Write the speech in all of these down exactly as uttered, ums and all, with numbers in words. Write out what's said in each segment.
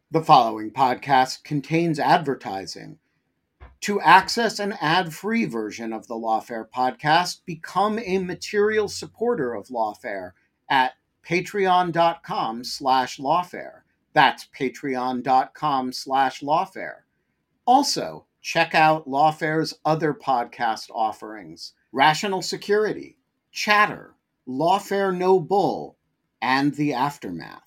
The following podcast contains advertising. To access an ad-free version of the Lawfare podcast, become a material supporter of Lawfare at patreon.com slash lawfare. That's patreon.com slash lawfare. Also, check out Lawfare's other podcast offerings: Rational Security, Chatter, Lawfare No Bull, and The Aftermath.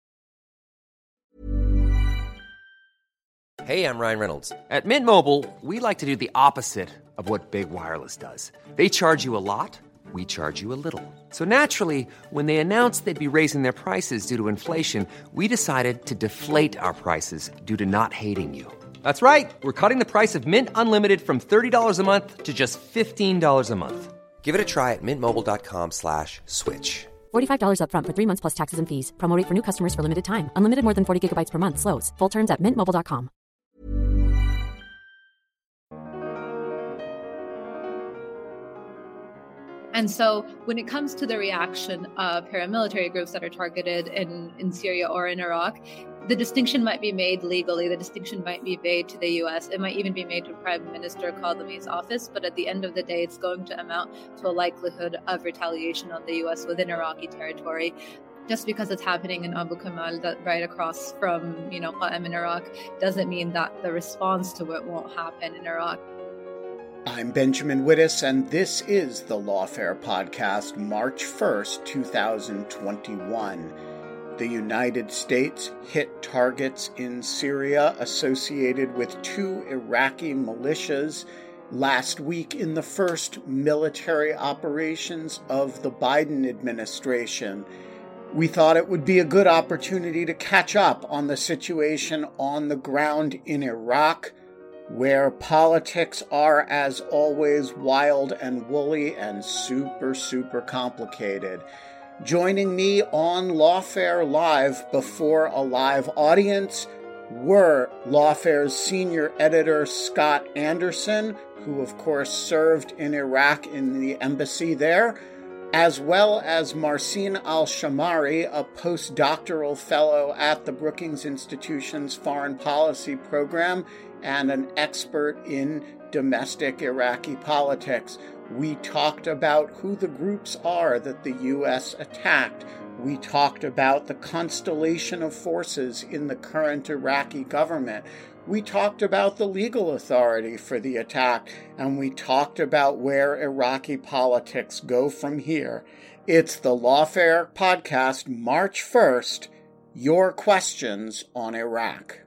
Hey, I'm Ryan Reynolds. At Mint Mobile, we like to do the opposite of what Big Wireless does. They charge you a lot, we charge you a little. So naturally, when they announced they'd be raising their prices due to inflation, we decided to deflate our prices due to not hating you. That's right. We're cutting the price of Mint Unlimited from thirty dollars a month to just fifteen dollars a month. Give it a try at mintmobile.com slash switch. forty-five dollars up front for three months plus taxes and fees. Promo rate for new customers for limited time. Unlimited more than forty gigabytes per month. Slows full terms at mint mobile dot com. And so when it comes to the reaction of paramilitary groups that are targeted in, in Syria or in Iraq, the distinction might be made legally. The distinction might be made to the U S. It might even be made to Prime Minister Kadhimi's office. But at the end of the day, it's going to amount to a likelihood of retaliation on the U S within Iraqi territory. Just because it's happening in Abu Kamal, that right across from, you know, Qa'im in Iraq, doesn't mean that the response to it won't happen in Iraq. I'm Benjamin Wittes, and this is the Lawfare Podcast, March first, twenty twenty-one. The United States hit targets in Syria associated with two Iraqi militias last week in the first military operations of the Biden administration. We thought it would be a good opportunity to catch up on the situation on the ground in Iraq, where politics are, as always, wild and woolly and super, super complicated. Joining me on Lawfare Live before a live audience were Lawfare's senior editor Scott Anderson, who of course served in Iraq in the embassy there, as well as Marcin Al-Shamari, a postdoctoral fellow at the Brookings Institution's Foreign Policy Program and an expert in domestic Iraqi politics. We talked about who the groups are that the U S attacked. We talked about the constellation of forces in the current Iraqi government. We talked about the legal authority for the attack, and we talked about where Iraqi politics go from here. It's the Lawfare Podcast, March first, your questions on Iraq.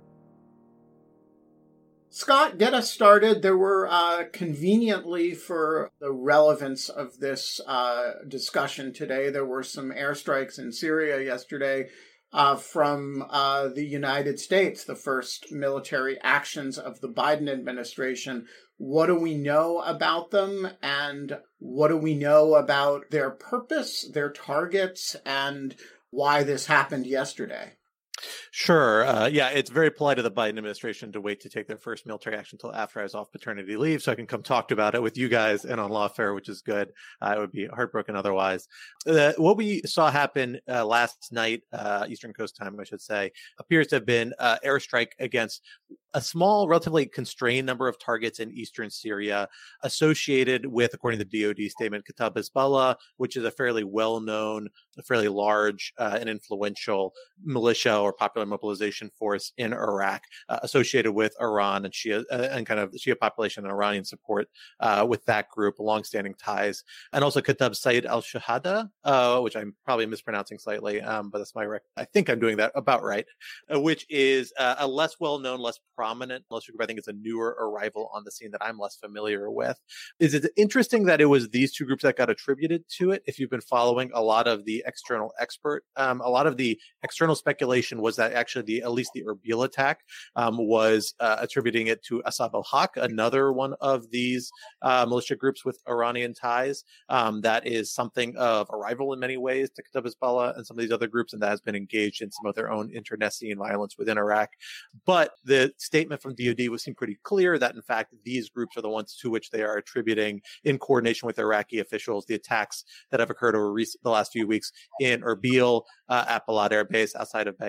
Scott, get us started. There were, uh, conveniently for the relevance of this uh, discussion today, there were some airstrikes in Syria yesterday uh, from uh, the United States, the first military actions of the Biden administration. What do we know about them, and what do we know about their purpose, their targets, and why this happened yesterday? Sure. Uh, yeah, it's very polite of the Biden administration to wait to take their first military action until after I was off paternity leave, so I can come talk about it with you guys and on Lawfare, which is good. Uh, I would be heartbroken otherwise. Uh, what we saw happen uh, last night, uh, Eastern Coast time, I should say, appears to have been uh, airstrike against a small, relatively constrained number of targets in eastern Syria associated with, according to the D O D statement, Kataib Hezbollah, which is a fairly well-known, a fairly large uh, and influential militia or popular mobilization force in Iraq, uh, associated with Iran and Shia uh, and kind of the Shia population and Iranian support uh, with that group, longstanding ties, and also Kataib Sayyid al-Shahada, uh, which I'm probably mispronouncing slightly, um, but that's my rec- I think I'm doing that about right, uh, which is uh, a less well-known, less prominent military group. I think it's a newer arrival on the scene that I'm less familiar with. Is it interesting that it was these two groups that got attributed to it? If you've been following a lot of the external expert, um, a lot of the external speculation was that actually the at least the Erbil attack um, was uh, attributing it to Asab al-Haq, another one of these uh, militia groups with Iranian ties. Um, that is something of a rival in many ways to Kataib Hezbollah and some of these other groups, and that has been engaged in some of their own internecine violence within Iraq. But the statement from D O D was seemed pretty clear that, in fact, these groups are the ones to which they are attributing, in coordination with Iraqi officials, the attacks that have occurred over recent, the last few weeks in Erbil, uh, at Balad Air Base outside of Baghdad, and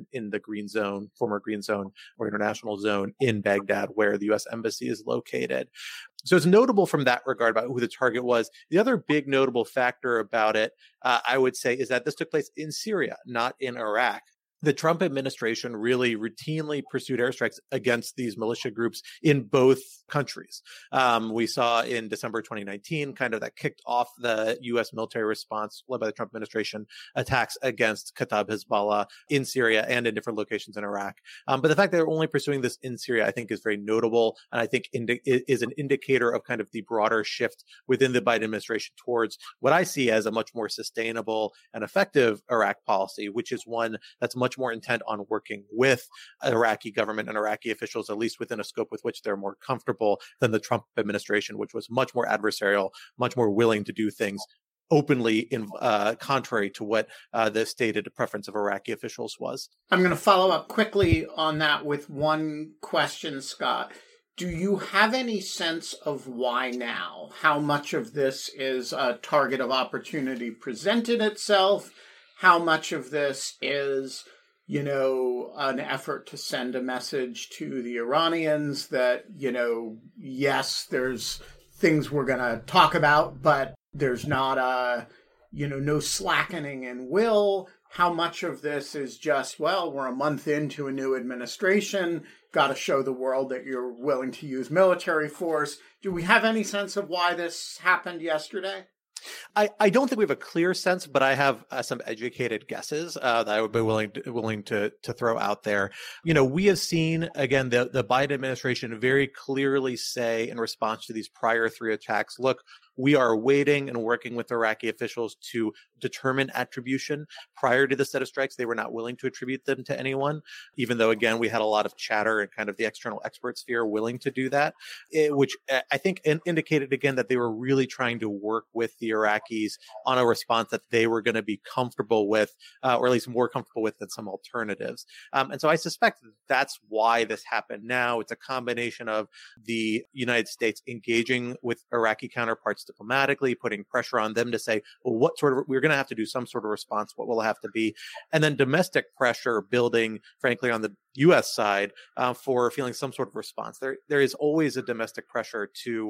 in the Green Zone, former Green Zone or International Zone in Baghdad, where the U S Embassy is located. So it's notable from that regard about who the target was. The other big notable factor about it, uh, I would say, is that this took place in Syria, not in Iraq. The Trump administration really routinely pursued airstrikes against these militia groups in both countries. Um, we saw in December twenty nineteen, kind of that kicked off the U S military response led by the Trump administration, attacks against Kataib Hezbollah in Syria and in different locations in Iraq. Um, but the fact that they're only pursuing this in Syria, I think, is very notable, and I think indi- is an indicator of kind of the broader shift within the Biden administration towards what I see as a much more sustainable and effective Iraq policy, which is one that's much much more intent on working with Iraqi government and Iraqi officials, at least within a scope with which they're more comfortable than the Trump administration, which was much more adversarial, much more willing to do things openly in uh, contrary to what uh, the stated preference of Iraqi officials was. I'm going to follow up quickly on that with one question, Scott. Do you have any sense of why now? How much of this is a target of opportunity presented itself? How much of this is, you know, an effort to send a message to the Iranians that, you know, yes, there's things we're going to talk about, but there's not a, you know, no slackening in will? How much of this is just, well, we're a month into a new administration, got to show the world that you're willing to use military force? Do we have any sense of why this happened yesterday? I, I don't think we have a clear sense, but I have uh, some educated guesses uh, that I would be willing to, willing to to throw out there. You know, we have seen, again, the, the Biden administration very clearly say in response to these prior three attacks, look, we are waiting and working with Iraqi officials to determine attribution. Prior to the set of strikes, they were not willing to attribute them to anyone, even though, again, we had a lot of chatter and kind of the external expert sphere willing to do that, it, which I think in, indicated, again, that they were really trying to work with the Iraqis on a response that they were going to be comfortable with, uh, or at least more comfortable with than some alternatives. Um, and so I suspect that's why this happened now. It's a combination of the United States engaging with Iraqi counterparts diplomatically, putting pressure on them to say, well, what sort of, we're going to have to do some sort of response. What will it have to be? And then domestic pressure building, frankly, on the U S side uh, for feeling some sort of response. There, there is always a domestic pressure to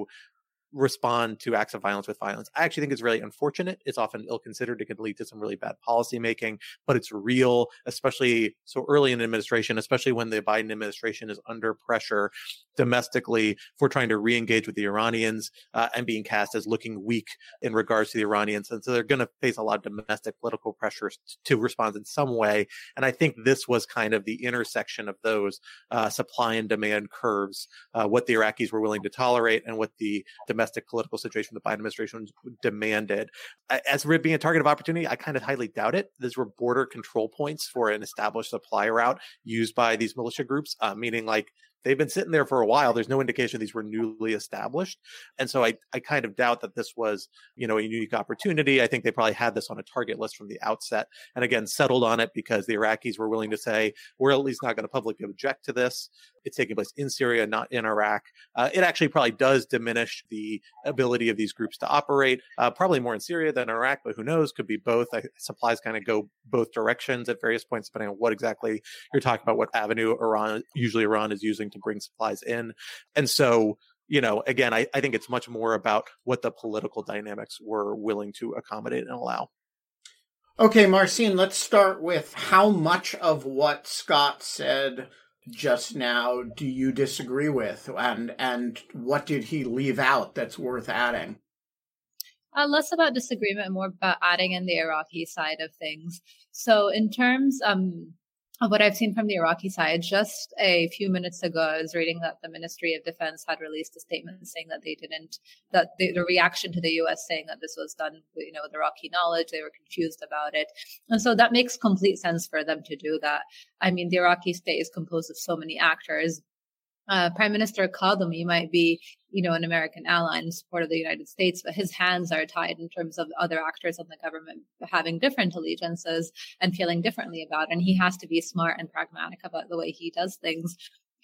respond to acts of violence with violence. I actually think it's really unfortunate. It's often ill-considered. It can lead to some really bad policy making, but it's real, especially so early in administration, especially when the Biden administration is under pressure domestically for trying to re-engage with the Iranians uh, and being cast as looking weak in regards to the Iranians. And so they're going to face a lot of domestic political pressures to respond in some way. And I think this was kind of the intersection of those uh, supply and demand curves, uh, what the Iraqis were willing to tolerate and what the domestic political situation the Biden administration demanded. As for it being a target of opportunity, I kind of highly doubt it. These were border control points for an established supply route used by these militia groups, uh, meaning like they've been sitting there for a while. There's no indication these were newly established. And so I, I kind of doubt that this was, you know, a unique opportunity. I think they probably had this on a target list from the outset and again, settled on it because the Iraqis were willing to say, we're at least not going to publicly object to this. It's taking place in Syria, not in Iraq. Uh, it actually probably does diminish the ability of these groups to operate, uh, probably more in Syria than Iraq, but who knows, could be both. I, supplies kind of go both directions at various points, depending on what exactly you're talking about, what avenue Iran, usually Iran is using to bring supplies in. And so, you know, again, I, I think it's much more about what the political dynamics were willing to accommodate and allow. Okay, Marcin, let's start with how much of what Scott said just now do you disagree with, and and what did he leave out that's worth adding? Uh, less about disagreement, more about adding in the Iraqi side of things. So in terms um, of what I've seen from the Iraqi side, just a few minutes ago, I was reading that the Ministry of Defense had released a statement saying that they didn't, that the, the reaction to the U S saying that this was done, you know, with Iraqi knowledge, they were confused about it. And so that makes complete sense for them to do that. I mean, the Iraqi state is composed of so many actors. Uh, Prime Minister Kadhimi might be, you know, an American ally in support of the United States, but his hands are tied in terms of other actors in the government having different allegiances and feeling differently about it. And he has to be smart and pragmatic about the way he does things.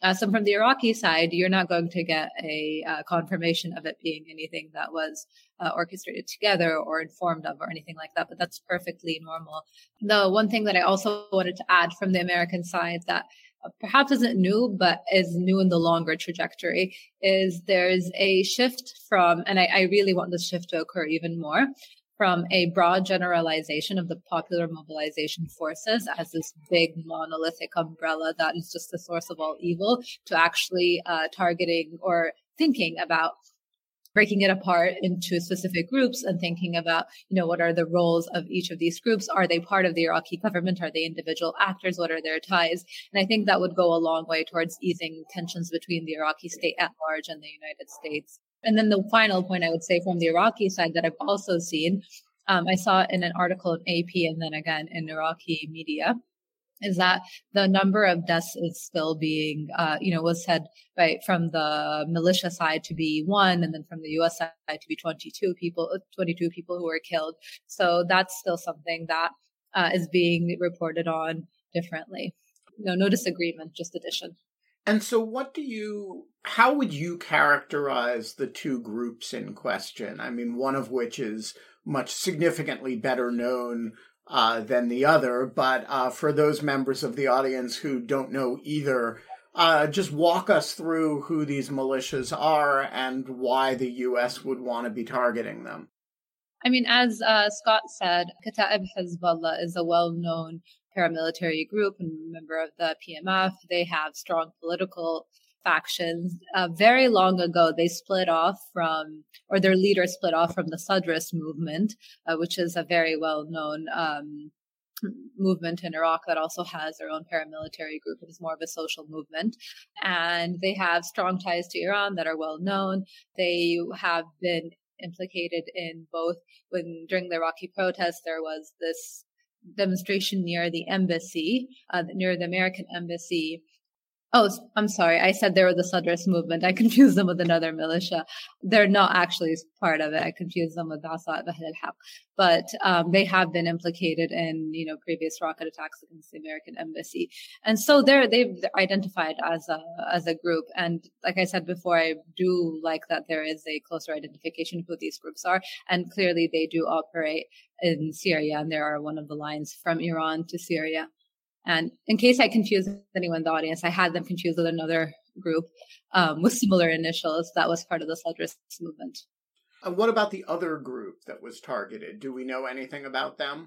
Uh, so from the Iraqi side, you're not going to get a uh, confirmation of it being anything that was uh, orchestrated together or informed of or anything like that, but that's perfectly normal. The one thing that I also wanted to add from the American side that uh, perhaps isn't new, but is new in the longer trajectory, is there's a shift from, and I, I really want this shift to occur even more, from a broad generalization of the popular mobilization forces as this big monolithic umbrella that is just the source of all evil, to actually uh, targeting or thinking about breaking it apart into specific groups and thinking about, you know, what are the roles of each of these groups? Are they part of the Iraqi government? Are they individual actors? What are their ties? And I think that would go a long way towards easing tensions between the Iraqi state at large and the United States. And then the final point I would say from the Iraqi side that I've also seen, um, I saw in an article in A P and then again in Iraqi media, is that the number of deaths is still being, uh, you know, was said right from the militia side to be one, and then from the U S side to be twenty-two people, twenty-two people who were killed. So that's still something that uh, is being reported on differently. No, no disagreement, just addition. And so what do you, how would you characterize the two groups in question? I mean, one of which is much significantly better known uh, than the other, but uh, for those members of the audience who don't know either, uh, just walk us through who these militias are and why the U S would want to be targeting them. I mean, as uh, Scott said, Kata'ib Hezbollah is a well-known paramilitary group and member of the P M F. They have strong political factions. Uh, very long ago, they split off from, or their leader split off from the Sadrist movement, uh, which is a very well-known um, movement in Iraq that also has their own paramilitary group. It is more of a social movement. And they have strong ties to Iran that are well-known. They have been implicated in both, when during the Iraqi protests, there was this demonstration near the embassy, uh, near the American embassy. Oh, I'm sorry. I said they were the Sadrist movement. I confused them with another militia. They're not actually part of it. I confused them with Asad Bahl al-Haq. But um, they have been implicated in, you know, previous rocket attacks against the American embassy. And so they're, they've identified as a, as a group. And like I said before, I do like that there is a closer identification of who these groups are. And clearly they do operate in Syria. And they are one of the lines from Iran to Syria. And in case I confuse anyone in the audience, I had them confused with another group um, with similar initials that was part of the Sadrist movement. And what about the other group that was targeted? Do we know anything about them?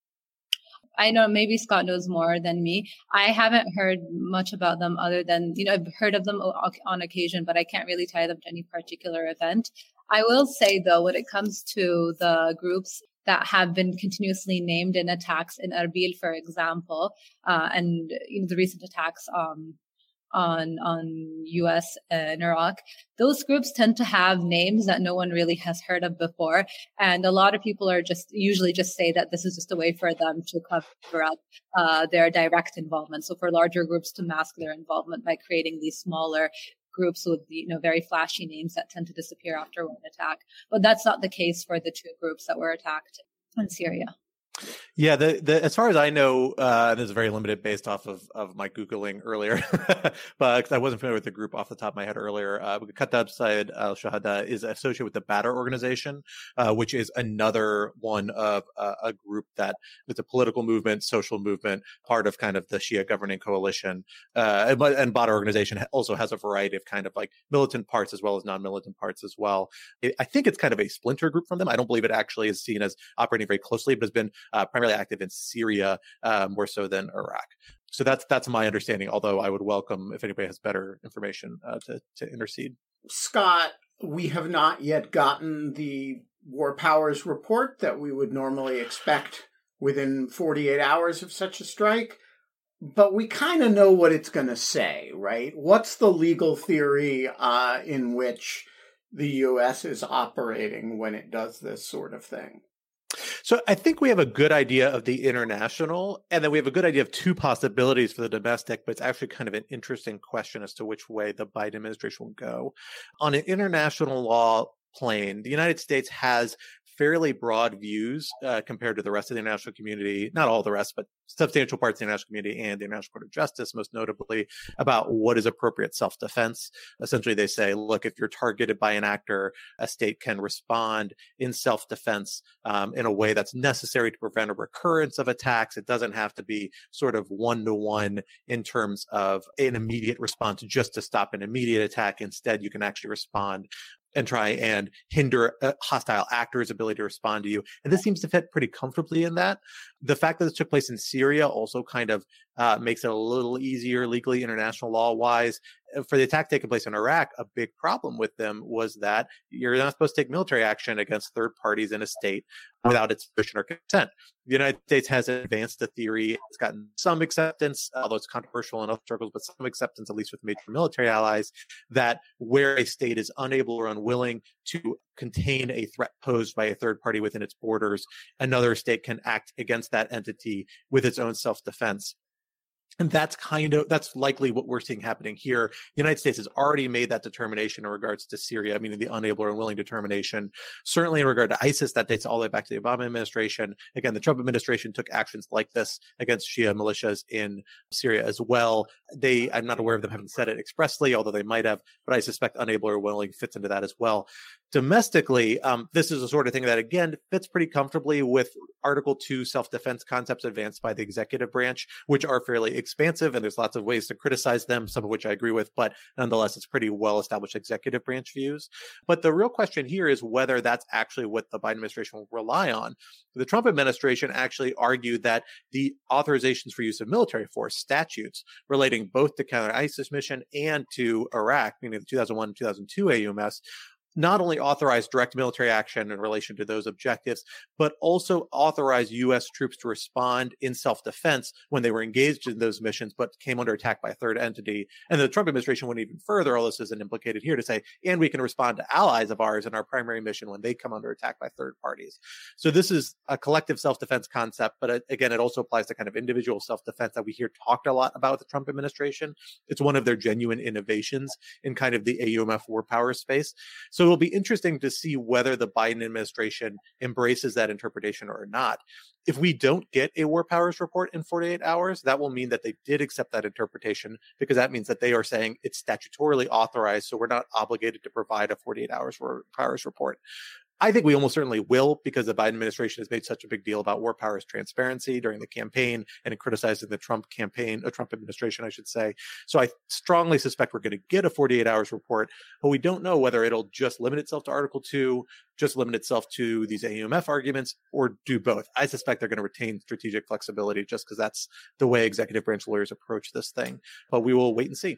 I know maybe Scott knows more than me. I haven't heard much about them other than, you know, I've heard of them on occasion, but I can't really tie them to any particular event. I will say, though, when it comes to the groups that have been continuously named in attacks in Erbil, for example, uh, and you know, the recent attacks um, on on U S and Iraq, those groups tend to have names that no one really has heard of before. And a lot of people are just usually just say that this is just a way for them to cover up uh, their direct involvement. So for larger groups to mask their involvement by creating these smaller groups with, you know, very flashy names that tend to disappear after one attack. But that's not the case for the two groups that were attacked in Syria. Yeah, the, the as far as I know, uh, this is very limited based off of, of my Googling earlier, but I wasn't familiar with the group off the top of my head earlier. Uh, Kata'ib Sayyid al-Shuhada is associated with the Badr organization, uh, which is another one of uh, a group that is a political movement, social movement, part of kind of the Shia governing coalition. Uh, and, and Badr organization also has a variety of kind of like militant parts as well as non-militant parts as well. It, I think it's kind of a splinter group from them. I don't believe it actually is seen as operating very closely, but has been uh, primarily active in Syria, uh, more so than Iraq. So that's that's my understanding, although I would welcome if anybody has better information uh, to, to intercede. Scott, we have not yet gotten the War Powers report that we would normally expect within forty-eight hours of such a strike, but we kind of know what it's going to say, right? What's the legal theory uh, in which the U S is operating when it does this sort of thing? So I think we have a good idea of the international, and then we have a good idea of two possibilities for the domestic, but it's actually kind of an interesting question as to which way the Biden administration will go. On an international law plane, the United States has fairly broad views uh, compared to the rest of the international community, not all the rest, but substantial parts of the international community and the International Court of Justice, most notably, about what is appropriate self-defense. Essentially, they say, look, if you're targeted by an actor, a state can respond in self-defense um, in a way that's necessary to prevent a recurrence of attacks. It doesn't have to be sort of one-to-one in terms of an immediate response just to stop an immediate attack. Instead, you can actually respond and try and hinder a hostile actor's ability to respond to you. And this seems to fit pretty comfortably in that. The fact that this took place in Syria also kind of uh, makes it a little easier legally, international law-wise. For the attack taking place in Iraq, a big problem with them was that you're not supposed to take military action against third parties in a state without its permission or consent. The United States has advanced the theory. It's gotten some acceptance, although it's controversial in other circles, but some acceptance, at least with major military allies, that where a state is unable or unwilling to contain a threat posed by a third party within its borders, another state can act against that entity with its own self-defense. And that's kind of, that's likely what we're seeing happening here. The United States has already made that determination in regards to Syria, meaning the unable or unwilling determination. Certainly in regard to ISIS, that dates all the way back to the Obama administration. Again, the Trump administration took actions like this against Shia militias in Syria as well. They, I'm not aware of them having said it expressly, although they might have, but I suspect unable or willing fits into that as well. Domestically, um, this is the sort of thing that, again, fits pretty comfortably with Article two self-defense concepts advanced by the executive branch, which are fairly expansive, and there's lots of ways to criticize them, some of which I agree with, but nonetheless, it's pretty well-established executive branch views. But the real question here is whether that's actually what the Biden administration will rely on. The Trump administration actually argued that the authorizations for use of military force statutes relating both to counter-ISIS mission and to Iraq, meaning the two thousand one and two thousand two A U M S, not only authorize direct military action in relation to those objectives, but also authorize U S troops to respond in self-defense when they were engaged in those missions, but came under attack by a third entity. And the Trump administration went even further, although this isn't implicated here, to say, and we can respond to allies of ours in our primary mission when they come under attack by third parties. So this is a collective self-defense concept, but it, again, it also applies to kind of individual self-defense that we hear talked a lot about with the Trump administration. It's one of their genuine innovations in kind of the A U M F war power space. So it'll be interesting to see whether the Biden administration embraces that interpretation or not. If we don't get a war powers report in forty-eight hours, that will mean that they did accept that interpretation, because that means that they are saying it's statutorily authorized, so we're not obligated to provide a forty-eight hours war powers report. I think we almost certainly will, because the Biden administration has made such a big deal about war powers transparency during the campaign and in criticizing the Trump campaign, a Trump administration, I should say. So I strongly suspect we're going to get a forty-eight hours report, but we don't know whether it'll just limit itself to Article two, just limit itself to these A U M F arguments, or do both. I suspect they're going to retain strategic flexibility just because that's the way executive branch lawyers approach this thing. But we will wait and see.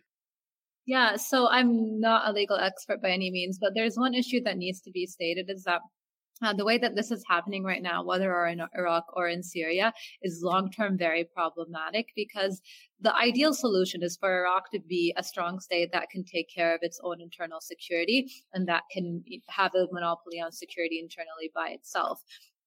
Yeah, so I'm not a legal expert by any means, but there's one issue that needs to be stated is that uh, the way that this is happening right now, whether or in Iraq or in Syria, is long-term very problematic, because the ideal solution is for Iraq to be a strong state that can take care of its own internal security and that can have a monopoly on security internally by itself.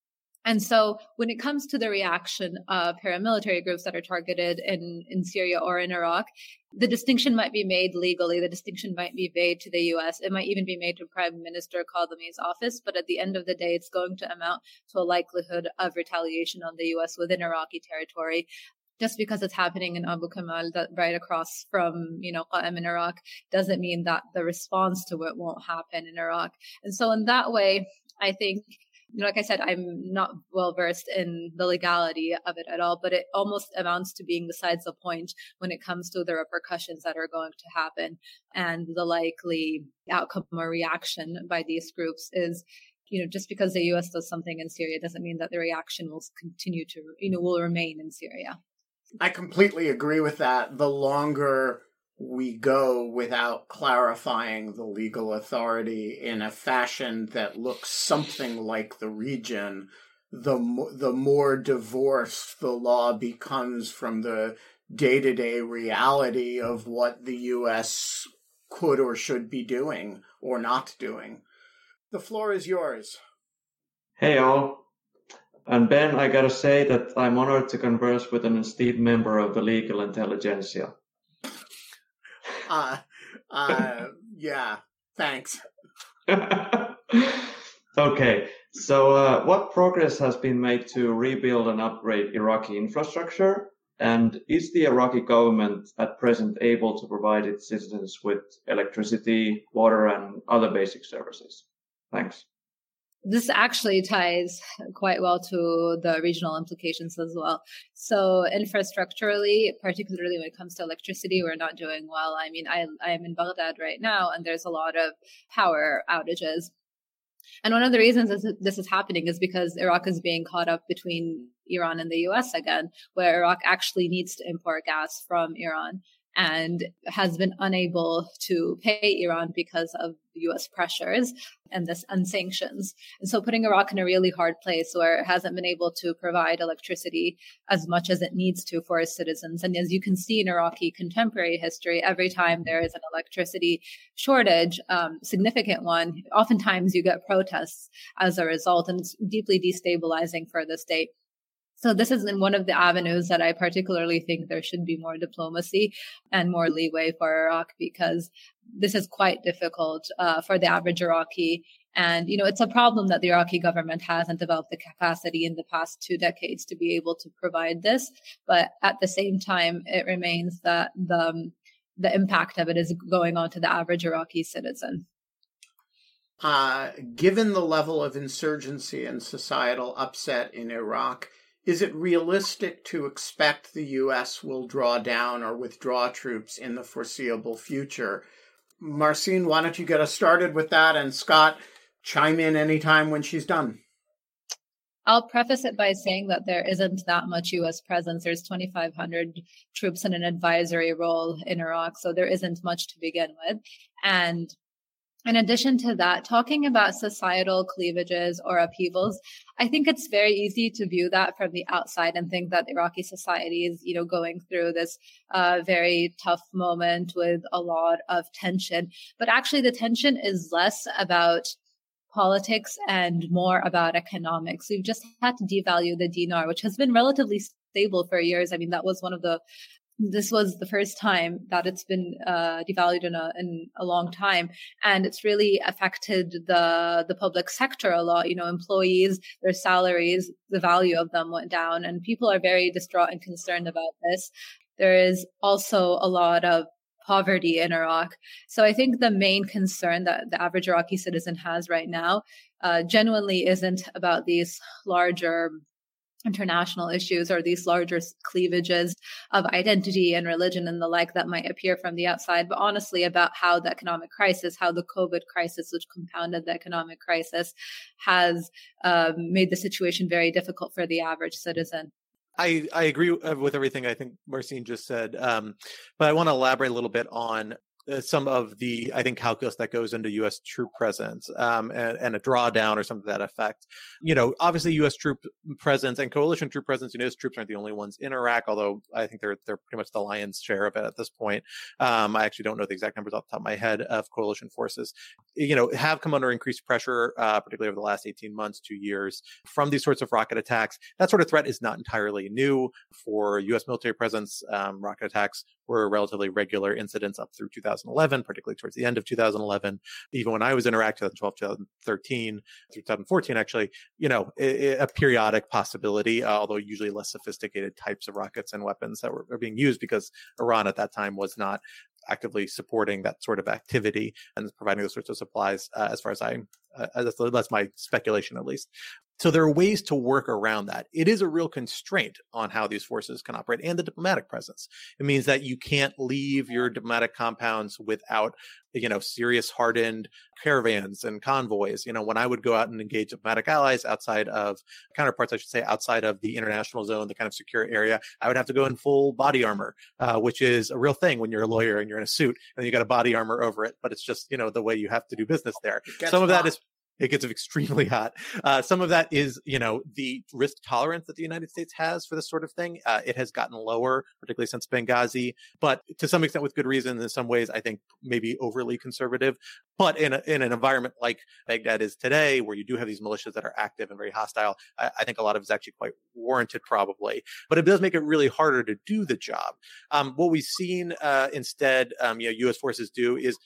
And so when it comes to the reaction of paramilitary groups that are targeted in, in Syria or in Iraq, the distinction might be made legally. The distinction might be made to the U S. It might even be made to Prime Minister Kadhimi's office. But at the end of the day, it's going to amount to a likelihood of retaliation on the U S within Iraqi territory. Just because it's happening in Abu Kamal, that right across from, you know, Qa'im in Iraq, doesn't mean that the response to it won't happen in Iraq. And so in that way, I think, you know, like I said, I'm not well versed in the legality of it at all, but it almost amounts to being besides the point when it comes to the repercussions that are going to happen. And the likely outcome or reaction by these groups is, you know, just because the U S does something in Syria doesn't mean that the reaction will continue to, you know, will remain in Syria. I completely agree with that. The longer we go without clarifying the legal authority in a fashion that looks something like the region, the, the more divorced the law becomes from the day-to-day reality of what the U S could or should be doing or not doing. The floor is yours. Hey all. And Ben, I gotta say that I'm honored to converse with an esteemed member of the legal intelligentsia. Uh, uh, yeah, thanks. Okay, So uh, what progress has been made to rebuild and upgrade Iraqi infrastructure? And is the Iraqi government at present able to provide its citizens with electricity, water, and other basic services? Thanks. This actually ties quite well to the regional implications as well. So infrastructurally, particularly when it comes to electricity, we're not doing well. I mean, I, I am in Baghdad right now, and there's a lot of power outages. And one of the reasons this, this is happening is because Iraq is being caught up between Iran and the U S again, where Iraq actually needs to import gas from Iran and has been unable to pay Iran because of U S pressures and this and sanctions. And so putting Iraq in a really hard place where it hasn't been able to provide electricity as much as it needs to for its citizens. And as you can see in Iraqi contemporary history, every time there is an electricity shortage, um, significant one, oftentimes you get protests as a result, and it's deeply destabilizing for the state. So this is in one of the avenues that I particularly think there should be more diplomacy and more leeway for Iraq, because this is quite difficult uh, for the average Iraqi. And, you know, it's a problem that the Iraqi government hasn't developed the capacity in the past two decades to be able to provide this. But at the same time, it remains that the, the impact of it is going on to the average Iraqi citizen. Uh, given the level of insurgency and societal upset in Iraq, is it realistic to expect the U S will draw down or withdraw troops in the foreseeable future? Marcin, why don't you get us started with that? And Scott, chime in anytime when she's done. I'll preface it by saying that there isn't that much U S presence. There's twenty-five hundred troops in an advisory role in Iraq, so there isn't much to begin with. And in addition to that, talking about societal cleavages or upheavals, I think it's very easy to view that from the outside and think that Iraqi society is, you know, going through this uh, very tough moment with a lot of tension. But actually, the tension is less about politics and more about economics. We've just had to devalue the dinar, which has been relatively stable for years. I mean, that was one of the This was the first time that it's been uh, devalued in a, in a long time. And it's really affected the, the public sector a lot. You know, employees, their salaries, the value of them went down, and people are very distraught and concerned about this. There is also a lot of poverty in Iraq. So I think the main concern that the average Iraqi citizen has right now uh, genuinely isn't about these larger international issues or these larger cleavages of identity and religion and the like that might appear from the outside, but honestly about how the economic crisis, how the COVID crisis, which compounded the economic crisis, has um, made the situation very difficult for the average citizen. I, I agree with everything I think Marcin just said, um, but I want to elaborate a little bit on uh, some of the, I think, calculus that goes into U S troop presence um, and, and a drawdown or something to that effect. You know, obviously U S troop presence and coalition troop presence, you know, U S troops aren't the only ones in Iraq, although I think they're they're pretty much the lion's share of it at this point. Um, I actually don't know the exact numbers off the top of my head of coalition forces, you know, have come under increased pressure, uh, particularly over the last eighteen months, two years from these sorts of rocket attacks. That sort of threat is not entirely new for U S military presence. Um, rocket attacks were relatively regular incidents up through two thousand eleven, particularly towards the end of two thousand eleven. Even when I was in Iraq, twenty twelve, twenty thirteen, through twenty fourteen, actually, you know, a, a periodic possibility, uh, although usually less sophisticated types of rockets and weapons that were, were being used because Iran at that time was not actively supporting that sort of activity and providing those sorts of supplies, uh, as far as I, uh, that's, that's my speculation at least. So there are ways to work around that. It is a real constraint on how these forces can operate and the diplomatic presence. It means that you can't leave your diplomatic compounds without, you know, serious hardened caravans and convoys. You know, when I would go out and engage diplomatic allies outside of counterparts, I should say, outside of the international zone, the kind of secure area, I would have to go in full body armor, uh, which is a real thing when you're a lawyer and you're in a suit and you got a body armor over it. But it's just, you know, the way you have to do business there. Some of that is It gets extremely hot. Uh, some of that is, you know, the risk tolerance that the United States has for this sort of thing. Uh, it has gotten lower, particularly since Benghazi, but to some extent with good reason. In some ways, I think maybe overly conservative. But in a, in an environment like Baghdad is today, where you do have these militias that are active and very hostile, I, I think a lot of it's actually quite warranted, probably. But it does make it really harder to do the job. Um, what we've seen uh, instead, um, you know, U S forces do is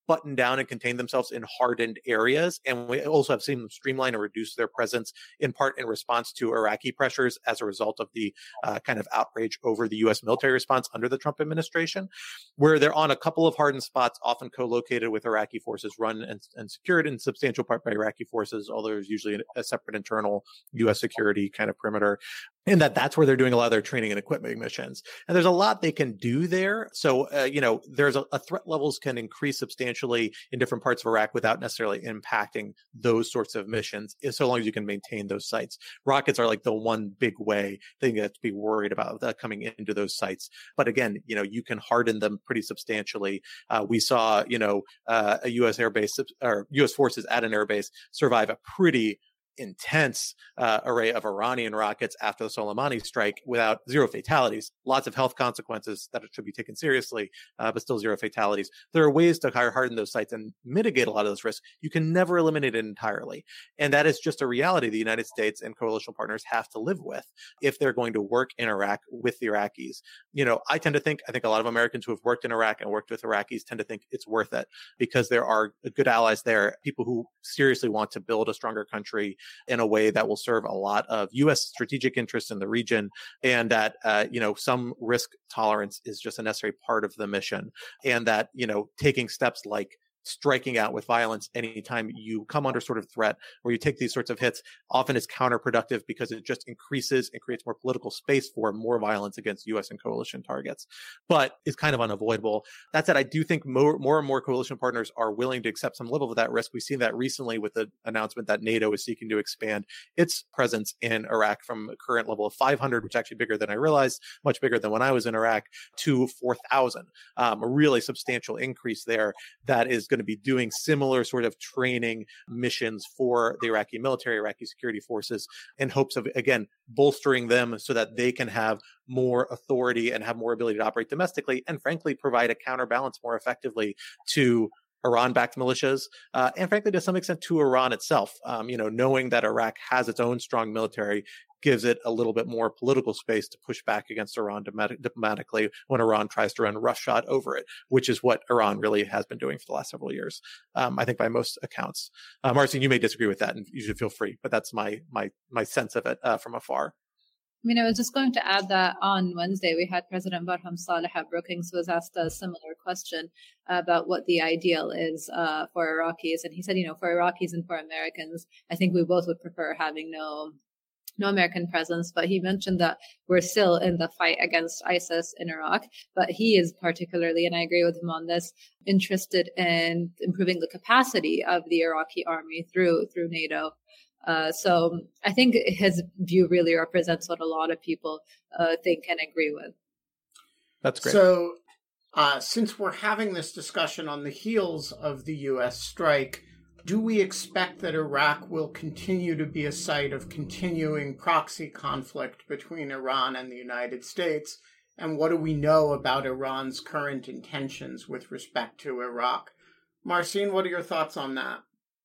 button down and contain themselves in hardened areas. And we also have seen them streamline and reduce their presence in part in response to Iraqi pressures as a result of the uh, kind of outrage over the U S military response under the Trump administration, where they're on a couple of hardened spots, often co-located with Iraqi forces, run and, and secured in substantial part by Iraqi forces, although there's usually a separate internal U S security kind of perimeter. And that that's where they're doing a lot of their training and equipment missions. And there's a lot they can do there. So, uh, you know, there's a, a threat levels can increase substantially in different parts of Iraq without necessarily impacting those sorts of missions, so long as you can maintain those sites. Rockets are like the one big way that you have to be worried about that coming into those sites. But again, you know, you can harden them pretty substantially. Uh, we saw, you know, uh, a U S airbase or U S forces at an airbase survive a pretty intense uh, array of Iranian rockets after the Soleimani strike without zero fatalities. Lots of health consequences that should be taken seriously, uh, but still zero fatalities. There are ways to harden those sites and mitigate a lot of those risks. You can never eliminate it entirely. And that is just a reality the United States and coalition partners have to live with if they're going to work in Iraq with the Iraqis. You know, I tend to think, I think a lot of Americans who have worked in Iraq and worked with Iraqis tend to think it's worth it because there are good allies there, people who seriously want to build a stronger country in a way that will serve a lot of U S strategic interests in the region, and that, uh, you know, some risk tolerance is just a necessary part of the mission, and that, you know, taking steps like striking out with violence anytime you come under sort of threat or you take these sorts of hits often is counterproductive because it just increases and creates more political space for more violence against U S and coalition targets, but it's kind of unavoidable. That said, I do think more, more and more coalition partners are willing to accept some level of that risk. We've seen that recently with the announcement that NATO is seeking to expand its presence in Iraq from a current level of five hundred, which is actually bigger than I realized, much bigger than when I was in Iraq, to four thousand. Um, a really substantial increase there that is going to be doing similar sort of training missions for the Iraqi military, Iraqi security forces, in hopes of, again, bolstering them so that they can have more authority and have more ability to operate domestically and, frankly, provide a counterbalance more effectively to Iran-backed militias, uh, and frankly, to some extent, to Iran itself. Um, you know, knowing that Iraq has its own strong military gives it a little bit more political space to push back against Iran diplomatically when Iran tries to run roughshod over it, which is what Iran really has been doing for the last several years, um, I think, by most accounts. Uh, Marcin, you may disagree with that, and you should feel free, but that's my my my sense of it uh, from afar. I mean, I was just going to add that on Wednesday, we had President Barham Saleh at Brookings was asked a similar question about what the ideal is uh, for Iraqis. And he said, you know, for Iraqis and for Americans, I think we both would prefer having no no American presence. But he mentioned that we're still in the fight against ISIS in Iraq. But he is particularly, and I agree with him on this, interested in improving the capacity of the Iraqi army through through NATO. Uh, so I think his view really represents what a lot of people uh, think and agree with. That's great. So uh, since we're having this discussion on the heels of the U S strike, do we expect that Iraq will continue to be a site of continuing proxy conflict between Iran and the United States? And what do we know about Iran's current intentions with respect to Iraq? Marcin, what are your thoughts on that?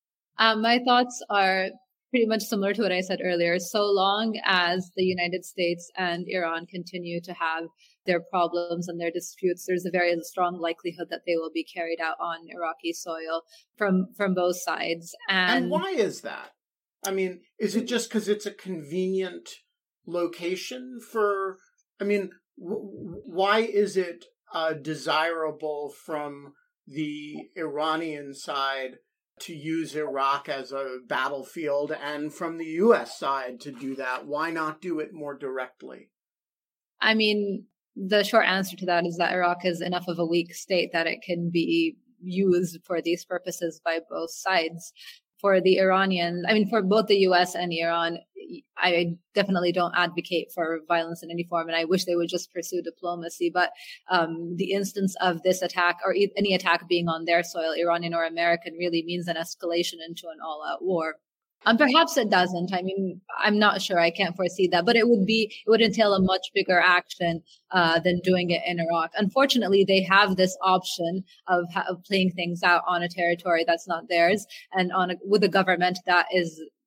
Um, my thoughts are pretty much similar to what I said earlier. So long as the United States and Iran continue to have their problems and their disputes, there's a very strong likelihood that they will be carried out on Iraqi soil from, from both sides. And, and why is that? I mean, is it just because it's a convenient location for, I mean, w- why is it uh, desirable from the Iranian side to use Iraq as a battlefield, and from the U S side to do that? Why not do it more directly? I mean, the short answer to that is that Iraq is enough of a weak state that it can be used for these purposes by both sides. For the Iranians, I mean, for both the U S and Iran, I definitely don't advocate for violence in any form, and I wish they would just pursue diplomacy. But um, the instance of this attack, or e- any attack being on their soil, Iranian or American, really means an escalation into an all-out war. Um, perhaps it doesn't. I mean, I'm not sure. I can't foresee that. But it would be, it would entail a much bigger action uh, than doing it in Iraq. Unfortunately, they have this option of, of playing things out on a territory that's not theirs, and on a, with a government that is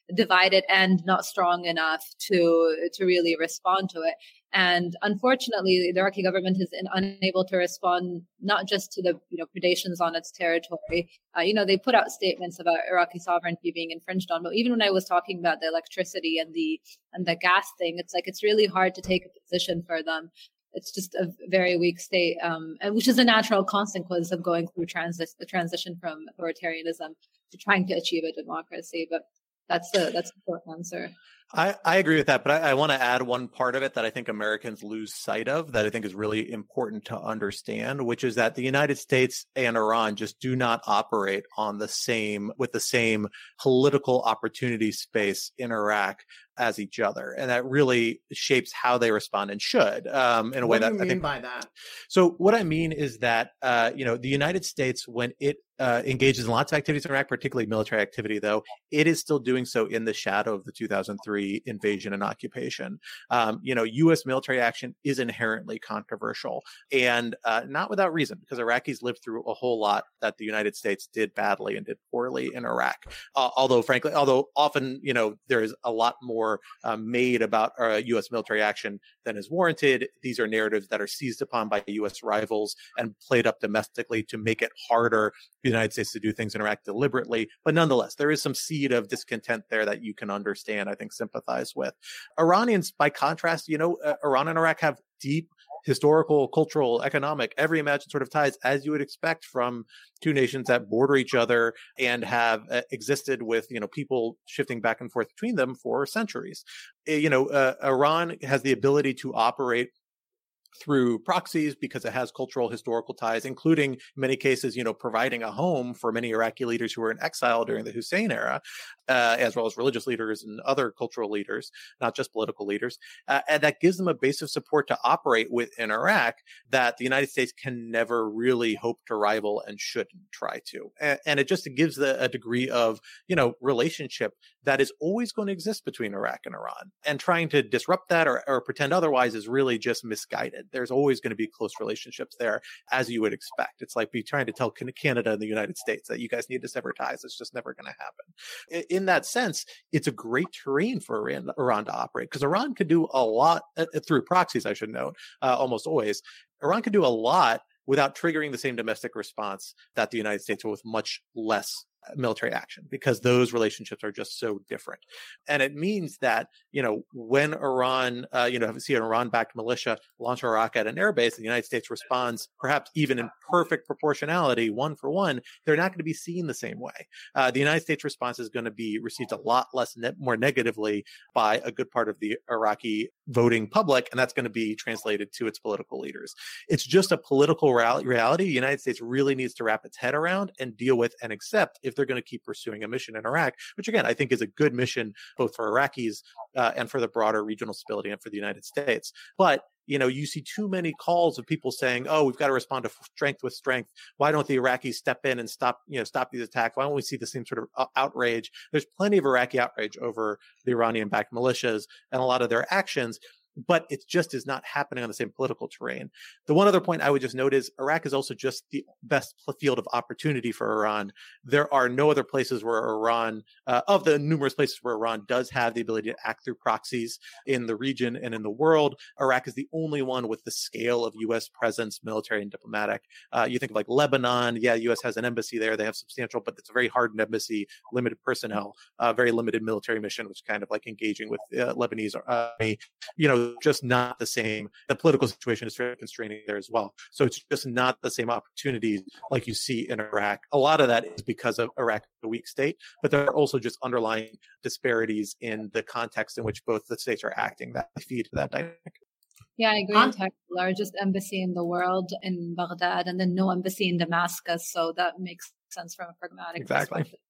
divided and not strong enough to to really respond to it. And unfortunately, the Iraqi government is in, unable to respond not just to the you know predations on its territory. Uh, you know, they put out statements about Iraqi sovereignty being infringed on. But even when I was talking about the electricity and the and the gas thing, it's like it's really hard to take a position for them. It's just a very weak state, um, which is a natural consequence of going through transi- the transition from authoritarianism to trying to achieve a democracy. But that's the that's the short answer. I, I agree with that, but I, I want to add one part of it that I think Americans lose sight of that I think is really important to understand, which is that the United States and Iran just do not operate on the same, with the same political opportunity space in Iraq as each other. And that really shapes how they respond and should, um, in a way that I think. What do you mean by that? So what I mean is that, uh, you know, the United States, when it uh, engages in lots of activities in Iraq, particularly military activity, though, it is still doing so in the shadow of the two thousand three invasion and occupation. Um, you know, U S military action is inherently controversial, and uh, not without reason, because Iraqis lived through a whole lot that the United States did badly and did poorly in Iraq. Uh, although, frankly, although often, you know, there is a lot more uh, made about uh, U S military action than is warranted. These are narratives that are seized upon by U S rivals and played up domestically to make it harder for the United States to do things in Iraq deliberately. But nonetheless, there is some seed of discontent there that you can understand, I think, sympathize with. Iranians, by contrast, you know, uh, Iran and Iraq have deep historical, cultural, economic, every imagined sort of ties, as you would expect from two nations that border each other and have uh, existed with, you know, people shifting back and forth between them for centuries. Uh, you know, uh, Iran has the ability to operate through proxies because it has cultural, historical ties, including in many cases, you know, providing a home for many Iraqi leaders who were in exile during the Hussein era, uh, as well as religious leaders and other cultural leaders, not just political leaders. Uh, and that gives them a base of support to operate within Iraq that the United States can never really hope to rival and shouldn't try to. And, and it just gives the, a degree of, you know, relationship that is always going to exist between Iraq and Iran. And trying to disrupt that or, or pretend otherwise is really just misguided. There's always going to be close relationships there, as you would expect. It's like be trying to tell Canada and the United States that you guys need to sever ties. It's just never going to happen. In that sense, it's a great terrain for Iran, Iran to operate, because Iran could do a lot uh, through proxies, I should note, uh, almost always. Iran could do a lot without triggering the same domestic response that the United States will with much less military action, because those relationships are just so different. And it means that, you know, when Iran, uh, you know, see an Iran-backed militia launch a rocket at an airbase and the United States responds, perhaps even in perfect proportionality, one for one, they're not going to be seen the same way. Uh, the United States response is going to be received a lot less, ne- more negatively by a good part of the Iraqi voting public, and that's going to be translated to its political leaders. It's just a political real- reality the United States really needs to wrap its head around and deal with and accept if they're going to keep pursuing a mission in Iraq, which again, I think is a good mission both for Iraqis uh, and for the broader regional stability and for the United States. But you know, you see too many calls of people saying, "Oh, we've got to respond to strength with strength. Why don't the Iraqis step in and stop, you know, stop these attacks? Why don't we see the same sort of outrage?" There's plenty of Iraqi outrage over the Iranian-backed militias and a lot of their actions, but it just is not happening on the same political terrain. The one other point I would just note is Iraq is also just the best field of opportunity for Iran. There are no other places where Iran, uh, of the numerous places where Iran does have the ability to act through proxies in the region and in the world, Iraq is the only one with the scale of U S presence, military and diplomatic. Uh, you think of like Lebanon. Yeah, U S has an embassy there. They have substantial, but it's a very hardened embassy, limited personnel, uh, very limited military mission, which is kind of like engaging with uh, Lebanese army. You know, just not the same. The political situation is very constraining there as well. So it's just not the same opportunities like you see in Iraq. A lot of that is because of Iraq, the weak state, but there are also just underlying disparities in the context in which both the states are acting that feed that dynamic. Yeah, I agree. Um, the largest embassy in the world in Baghdad, and then no embassy in Damascus. So that makes sense from a pragmatic exactly. perspective.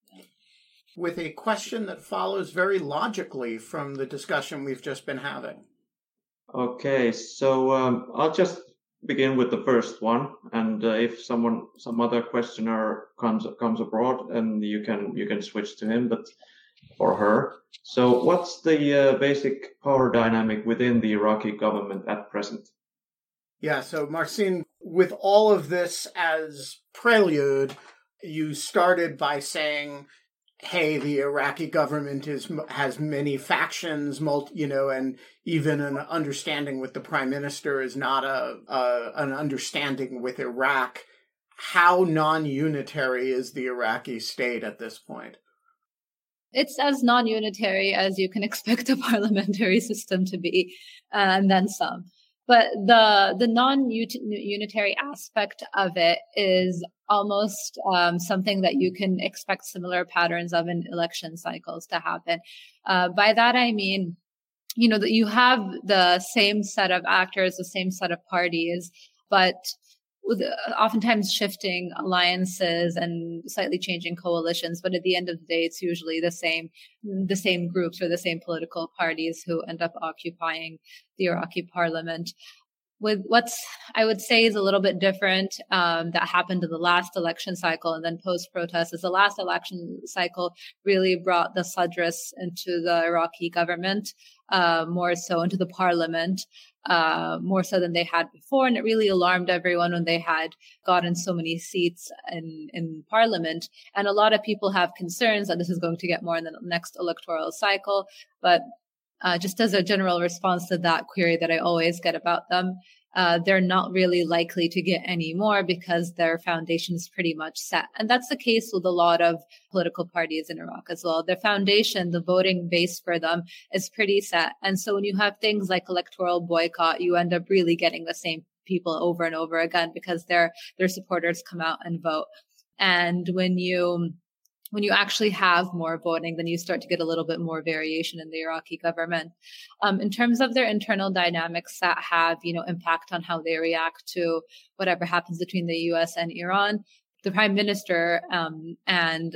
With a question that follows very logically from the discussion we've just been having. Okay, so um, I'll just begin with the first one, and uh, if someone, some other questioner comes comes abroad, and you can you can switch to him, but or her. So, what's the uh, basic power dynamic within the Iraqi government at present? Yeah, so Marcin, with all of this as prelude, you started by saying hey, the Iraqi government is has many factions, multi, you know, and even an understanding with the prime minister is not a, a an understanding with Iraq. How non-unitary is the Iraqi state at this point? It's as non-unitary as you can expect a parliamentary system to be, uh, and then some. But the the non-unitary aspect of it is almost um, something that you can expect similar patterns of in election cycles to happen. Uh, by that I mean, you know, that you have the same set of actors, the same set of parties, but with oftentimes shifting alliances and slightly changing coalitions, but at the end of the day, it's usually the same, the same groups or the same political parties who end up occupying the Iraqi parliament. With what's, I would say, is a little bit different um, that happened in the last election cycle and then post-protest is the last election cycle really brought the Sadrists into the Iraqi government, uh, more so into the parliament. Uh, more so than they had before. And it really alarmed everyone when they had gotten so many seats in, in parliament. And a lot of people have concerns that this is going to get more in the next electoral cycle. But uh, just as a general response to that query that I always get about them, uh, they're not really likely to get any more because their foundation is pretty much set. And that's the case with a lot of political parties in Iraq as well. Their foundation, the voting base for them is pretty set. And so when you have things like electoral boycott, you end up really getting the same people over and over again because their, their supporters come out and vote. And when you When you actually have more voting, then you start to get a little bit more variation in the Iraqi government. Um, in terms of their internal dynamics that have, you know, impact on how they react to whatever happens between the U S and Iran, the prime minister um, and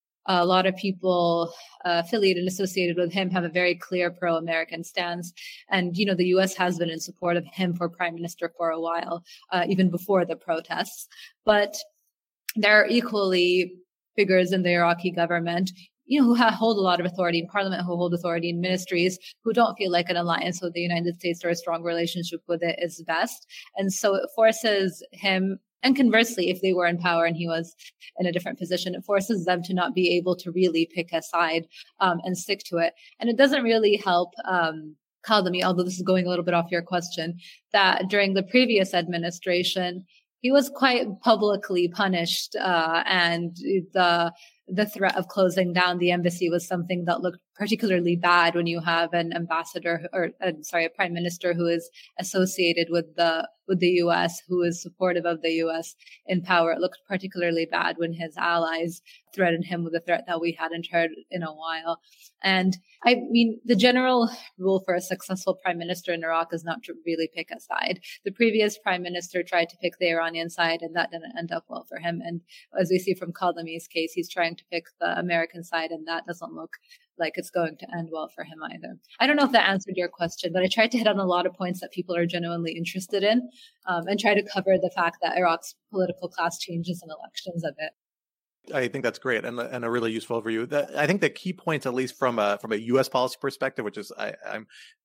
a lot of people uh, affiliated and associated with him have a very clear pro-American stance. And, you know, the U S has been in support of him for prime minister for a while, uh, even before the protests. But there are equally figures in the Iraqi government, you know, who have, hold a lot of authority in parliament, who hold authority in ministries, who don't feel like an alliance with the United States or a strong relationship with it is best. And so it forces him, and conversely, if they were in power and he was in a different position, it forces them to not be able to really pick a side um, and stick to it. And it doesn't really help um, Kaldami, although this is going a little bit off your question, that during the previous administration, he was quite publicly punished, uh, and the the threat of closing down the embassy was something that looked particularly bad when you have an ambassador or uh, sorry, a prime minister who is associated with the with the U S, who is supportive of the U S in power. It looked particularly bad when his allies threatened him with a threat that we hadn't heard in a while. And I mean, the general rule for a successful prime minister in Iraq is not to really pick a side. The previous prime minister tried to pick the Iranian side, and that didn't end up well for him. And as we see from Kaldami's case, he's trying to pick the American side, and that doesn't look like it's going to end well for him either. I don't know if that answered your question, but I tried to hit on a lot of points that people are genuinely interested in, um, and try to cover the fact that Iraq's political class changes in elections a bit. I think that's great and, and a really useful overview. That, I think the key points, at least from a from a U S policy perspective, which is I, I'm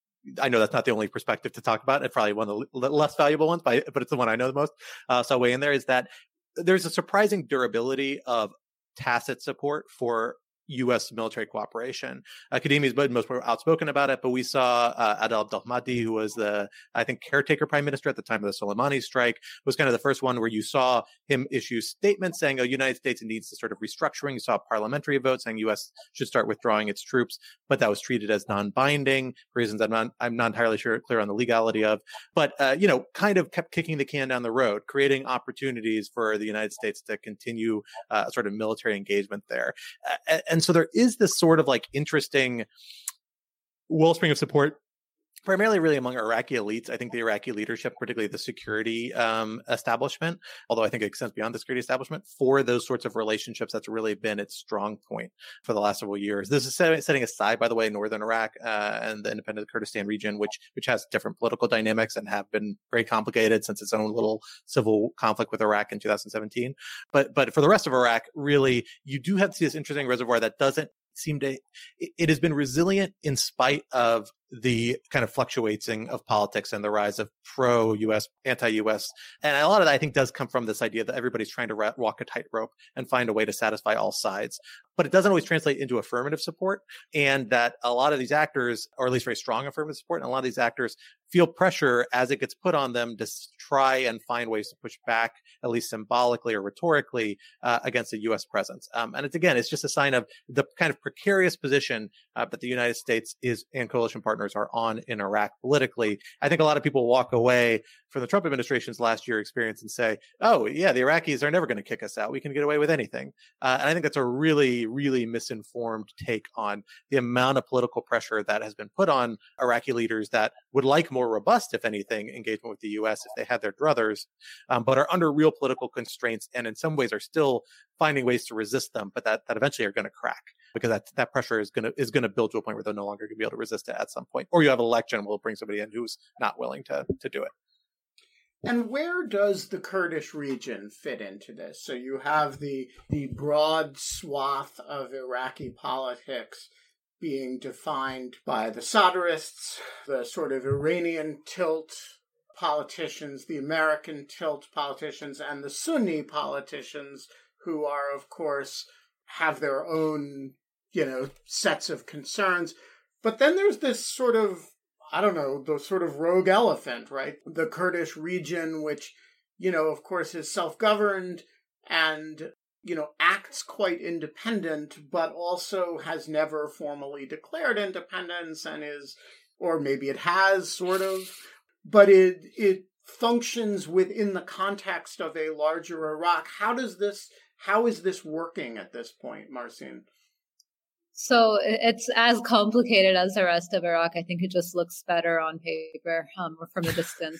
I know that's not the only perspective to talk about. It's probably one of the less valuable ones, but but it's the one I know the most. Uh, so way in there is that there's a surprising durability of tacit support for U S military cooperation. Academia has been most outspoken about it, but we saw uh, Adel Abdel-Mahdi, who was the, I think, caretaker prime minister at the time of the Soleimani strike, was kind of the first one where you saw him issue statements saying, oh, United States needs to sort of restructuring. You saw a parliamentary vote saying U S should start withdrawing its troops, but that was treated as non-binding for reasons I'm not, I'm not entirely sure clear on the legality of, but, uh, you know, kind of kept kicking the can down the road, creating opportunities for the United States to continue uh, sort of military engagement there. Uh, And so there is this sort of like interesting wellspring of support, primarily really among Iraqi elites. I think the Iraqi leadership, particularly the security um, establishment, although I think it extends beyond the security establishment, for those sorts of relationships, that's really been its strong point for the last several years. This is setting aside, by the way, northern Iraq uh, and the independent Kurdistan region, which which has different political dynamics and have been very complicated since its own little civil conflict with Iraq in two thousand seventeen. But but for the rest of Iraq, really, you do have to see this interesting reservoir that doesn't seem to, it, it has been resilient in spite of the kind of fluctuating of politics and the rise of pro-U S, anti-U S. And a lot of that, I think, does come from this idea that everybody's trying to ra- walk a tightrope and find a way to satisfy all sides. But it doesn't always translate into affirmative support. And that a lot of these actors, or at least very strong affirmative support, and a lot of these actors feel pressure as it gets put on them to try and find ways to push back, at least symbolically or rhetorically, uh, against the U S presence. Um, and it's, again, it's just a sign of the kind of precarious position uh, that the United States is and coalition partners are on in Iraq politically. I think a lot of people walk away from the Trump administration's last year experience and say, oh, yeah, the Iraqis are never going to kick us out. We can get away with anything. Uh, and I think that's a really, really misinformed take on the amount of political pressure that has been put on Iraqi leaders that would like more robust, if anything, engagement with the U S if they had their druthers, um, but are under real political constraints and in some ways are still finding ways to resist them, but that, that eventually are going to crack because that, that pressure is going to is going to build to a point where they're no longer going to be able to resist it at some point. Or you have an election and we'll bring somebody in who's not willing to to do it. And where does the Kurdish region fit into this? So you have the the broad swath of Iraqi politics being defined by the Sadrists, the sort of Iranian tilt politicians, the American tilt politicians, and the Sunni politicians who are, of course, have their own, you know, sets of concerns. But then there's this sort of, I don't know, the sort of rogue elephant, right? The Kurdish region, which, you know, of course, is self-governed and, you know, acts quite independent, but also has never formally declared independence and is, or maybe it has sort of, but it it functions within the context of a larger Iraq. How does this, how is this working at this point, Marcin? So it's as complicated as the rest of Iraq. I think it just looks better on paper um, or from a distance.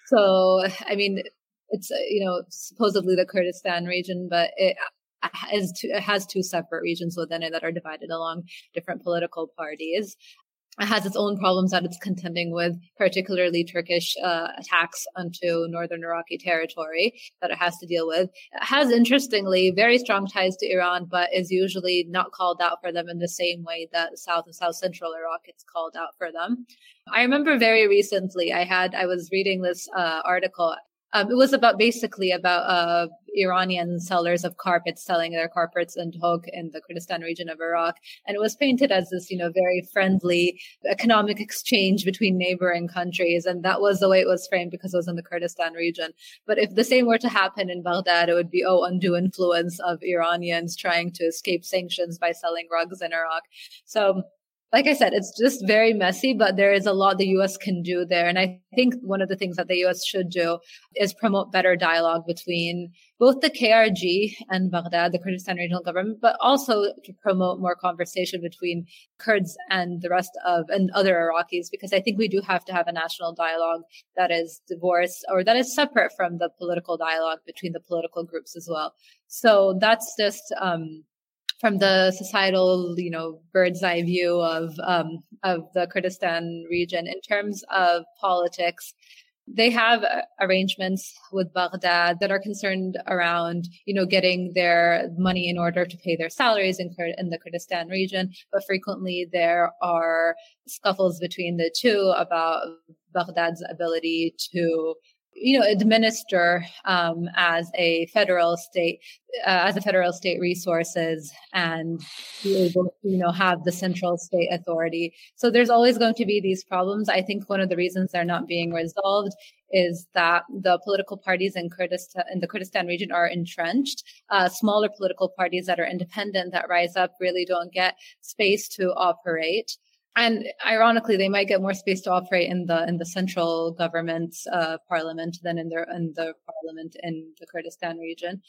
So, I mean, it's, you know, supposedly the Kurdistan region, but it has two, it has two separate regions within it that are divided along different political parties. It has its own problems that it's contending with, particularly Turkish uh, attacks onto northern Iraqi territory that it has to deal with. It has, interestingly, very strong ties to Iran, but is usually not called out for them in the same way that South and South Central Iraq is called out for them. I remember very recently, I had I was reading this uh, article. Um, it was about basically about uh, Iranian sellers of carpets selling their carpets in Hok in the Kurdistan region of Iraq. And it was painted as this, you know, very friendly economic exchange between neighboring countries. And that was the way it was framed because it was in the Kurdistan region. But if the same were to happen in Baghdad, it would be, oh, undue influence of Iranians trying to escape sanctions by selling rugs in Iraq. So, like I said, it's just very messy, but there is a lot the U S can do there. And I think one of the things that the U S should do is promote better dialogue between both the K R G and Baghdad, the Kurdistan Regional Government, but also to promote more conversation between Kurds and the rest of, and other Iraqis, because I think we do have to have a national dialogue that is divorced or that is separate from the political dialogue between the political groups as well. So that's just, um, from the societal, you know, bird's eye view of um, of the Kurdistan region. In terms of politics, they have uh, arrangements with Baghdad that are concerned around, you know, getting their money in order to pay their salaries in, Kur- in the Kurdistan region. But frequently there are scuffles between the two about Baghdad's ability to, you know, administer um, as a federal state, uh, as a federal state resources and be able to, you know, have the central state authority. So there's always going to be these problems. I think one of the reasons they're not being resolved is that the political parties in Kurdistan, in the Kurdistan region are entrenched. Uh, smaller political parties that are independent, that rise up, really don't get space to operate. And ironically, they might get more space to operate in the in the central government's uh, parliament than in their in the parliament in the Kurdistan region.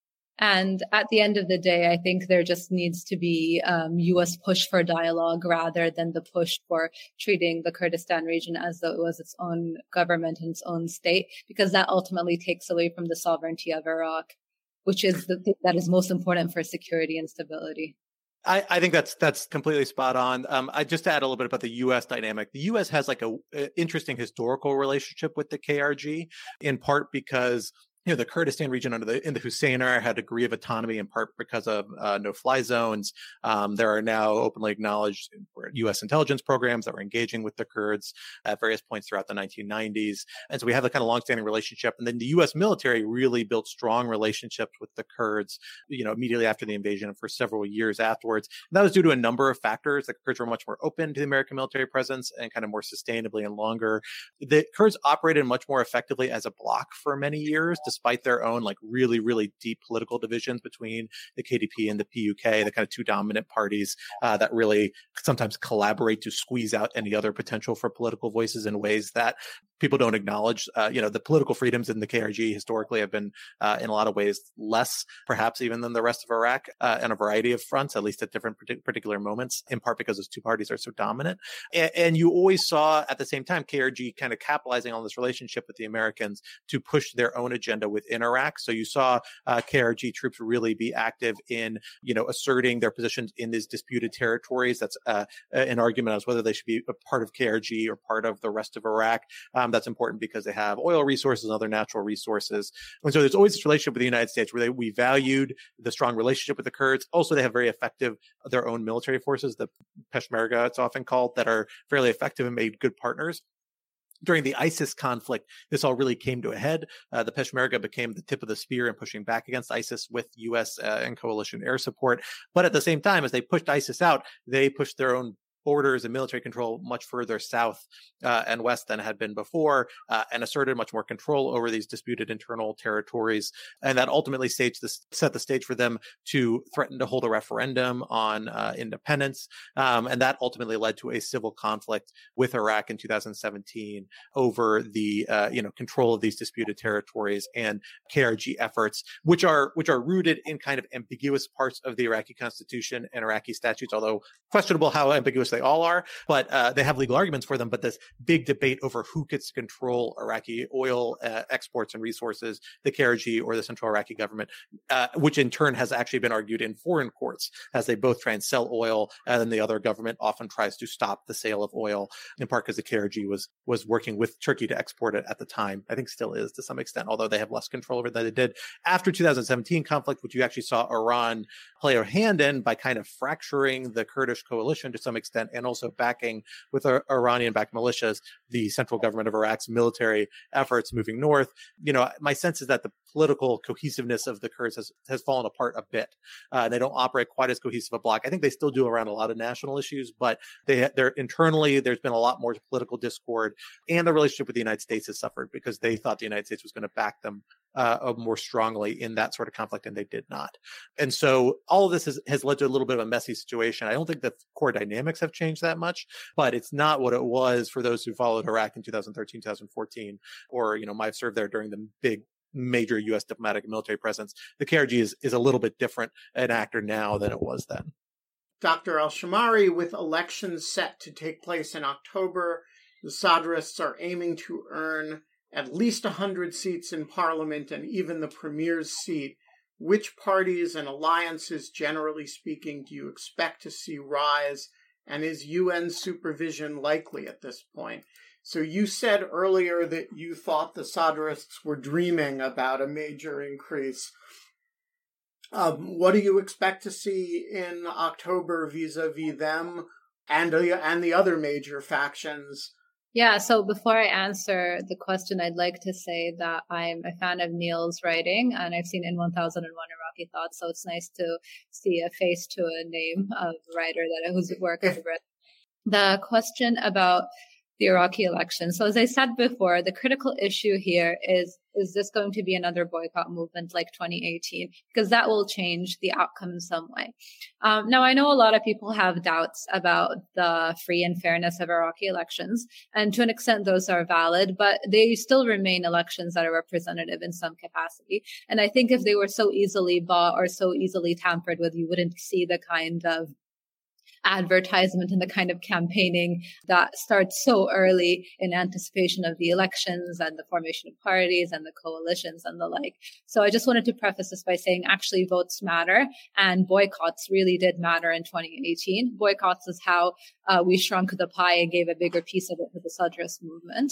And at the end of the day, I think there just needs to be um, U S push for dialogue rather than the push for treating the Kurdistan region as though it was its own government and its own state, because that ultimately takes away from the sovereignty of Iraq, which is the thing that is most important for security and stability. I, I think that's that's completely spot on. Um, I just to add a little bit about the U S dynamic. The U S has like a, a interesting historical relationship with the K R G, in part because you know, the Kurdistan region under the in the Hussein era had a degree of autonomy in part because of uh, no-fly zones. Um, there are now openly acknowledged U S intelligence programs that were engaging with the Kurds at various points throughout the nineteen nineties. And so we have a kind of longstanding relationship. And then the U S military really built strong relationships with the Kurds, you know, immediately after the invasion and for several years afterwards. And that was due to a number of factors. The Kurds were much more open to the American military presence and kind of more sustainably and longer. The Kurds operated much more effectively as a bloc for many years, despite their own like really, really deep political divisions between the K D P and the P U K, the kind of two dominant parties uh, that really sometimes collaborate to squeeze out any other potential for political voices in ways that people don't acknowledge. Uh, you know, the political freedoms in the K R G historically have been uh, in a lot of ways less, perhaps even than the rest of Iraq uh, on a variety of fronts, at least at different particular moments, in part because those two parties are so dominant. And, and you always saw at the same time K R G kind of capitalizing on this relationship with the Americans to push their own agenda within Iraq. So you saw uh, K R G troops really be active in, you know, asserting their positions in these disputed territories. That's uh, an argument as whether they should be a part of K R G or part of the rest of Iraq. Um, that's important because they have oil resources and other natural resources. And so there's always this relationship with the United States where they, we valued the strong relationship with the Kurds. Also, they have very effective, their own military forces, the Peshmerga, it's often called, that are fairly effective and made good partners. During the ISIS conflict, this all really came to a head. Uh, the Peshmerga became the tip of the spear in pushing back against ISIS with U S uh, and coalition air support. But at the same time, as they pushed ISIS out, they pushed their own borders and military control much further south uh, and west than had been before, uh, and asserted much more control over these disputed internal territories. And that ultimately staged this, set the stage for them to threaten to hold a referendum on uh, independence. Um, and that ultimately led to a civil conflict with Iraq in two thousand seventeen over the uh, you know control of these disputed territories and K R G efforts, which are which are rooted in kind of ambiguous parts of the Iraqi constitution and Iraqi statutes, although questionable how ambiguous they all are, but uh, they have legal arguments for them. But this big debate over who gets to control Iraqi oil uh, exports and resources, the K R G or the central Iraqi government, uh, which in turn has actually been argued in foreign courts as they both try and sell oil, and then the other government often tries to stop the sale of oil, in part because the K R G was was working with Turkey to export it at the time. I think still is to some extent, although they have less control over it than they did after two thousand seventeen conflict, which you actually saw Iran play a hand in by kind of fracturing the Kurdish coalition to some extent, and also backing with Iranian-backed militias, the central government of Iraq's military efforts moving north. You know, my sense is that the political cohesiveness of the Kurds has, has fallen apart a bit. Uh, they don't operate quite as cohesive a bloc. I think they still do around a lot of national issues, but they, they're internally, there's been a lot more political discord, and the relationship with the United States has suffered because they thought the United States was going to back them Uh, more strongly in that sort of conflict, and they did not. And so all of this has, has led to a little bit of a messy situation. I don't think the core dynamics have changed that much, but it's not what it was for those who followed Iraq in two thousand thirteen, two thousand fourteen, or, you know, might have served there during the big major U S diplomatic and military presence. The K R G is, is a little bit different an actor now than it was then. Doctor Alshamari, with elections set to take place in October, the Sadrists are aiming to earn at least one hundred seats in parliament and even the premier's seat. Which parties and alliances, generally speaking, do you expect to see rise? And is U N supervision likely at this point? So you said earlier that you thought the Sadrists were dreaming about a major increase. Um, what do you expect to see in October vis-a-vis them and, uh, and the other major factions? Yeah, so before I answer the question, I'd like to say that I'm a fan of Neil's writing, and I've seen In one thousand one Iraqi Thoughts, so it's nice to see a face to a name of a writer that whose work I've read. The question about the Iraqi election. So as I said before, the critical issue here is, is this going to be another boycott movement like twenty eighteen? Because that will change the outcome in some way. Um, now, I know a lot of people have doubts about the free and fairness of Iraqi elections, and to an extent, those are valid, but they still remain elections that are representative in some capacity. And I think if they were so easily bought or so easily tampered with, you wouldn't see the kind of advertisement and the kind of campaigning that starts so early in anticipation of the elections and the formation of parties and the coalitions and the like. So I just wanted to preface this by saying actually votes matter, and boycotts really did matter in twenty eighteen. Boycotts is how uh, we shrunk the pie and gave a bigger piece of it to the Sadrist movement.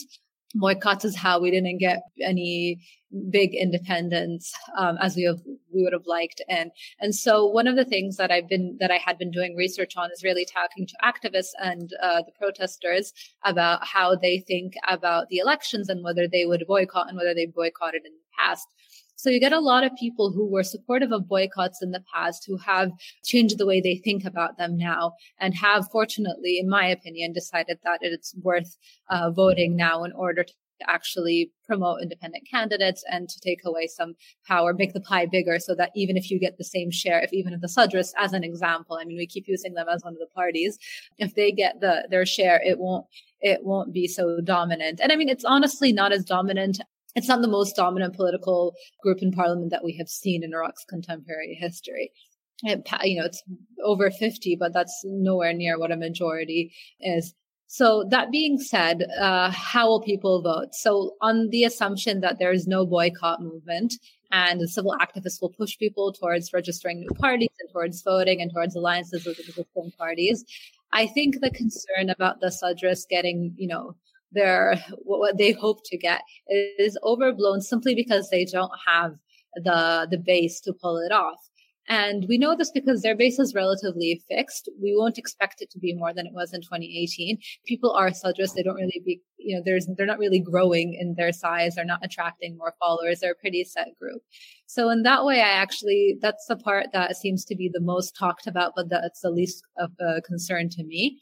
boycotts is how we didn't get any big independence um, as we have, we would have liked. And and so one of the things that I've been that I had been doing research on is really talking to activists and uh, the protesters about how they think about the elections and whether they would boycott and whether they boycotted in the past. So you get a lot of people who were supportive of boycotts in the past who have changed the way they think about them now and have, fortunately, in my opinion, decided that it's worth uh, voting now in order to actually promote independent candidates and to take away some power, make the pie bigger so that even if you get the same share, if even if the Sudras, as an example, I mean, we keep using them as one of the parties, if they get the their share, it won't it won't be so dominant. And I mean, it's honestly not as dominant. It's not the most dominant political group in parliament that we have seen in Iraq's contemporary history. It, you know, it's over fifty, but that's nowhere near what a majority is. So that being said, uh, how will people vote? So on the assumption that there is no boycott movement and the civil activists will push people towards registering new parties and towards voting and towards alliances with existing parties, I think the concern about the Sudras getting, you know, their what they hope to get is overblown simply because they don't have the the base to pull it off. And we know this because their base is relatively fixed. We won't expect it to be more than it was in twenty eighteen. People are Sudras. They don't really be, you know, there's, they're not really growing in their size. They're not attracting more followers. They're a pretty set group. So in that way, I actually, that's the part that seems to be the most talked about, but that's the least of a concern to me.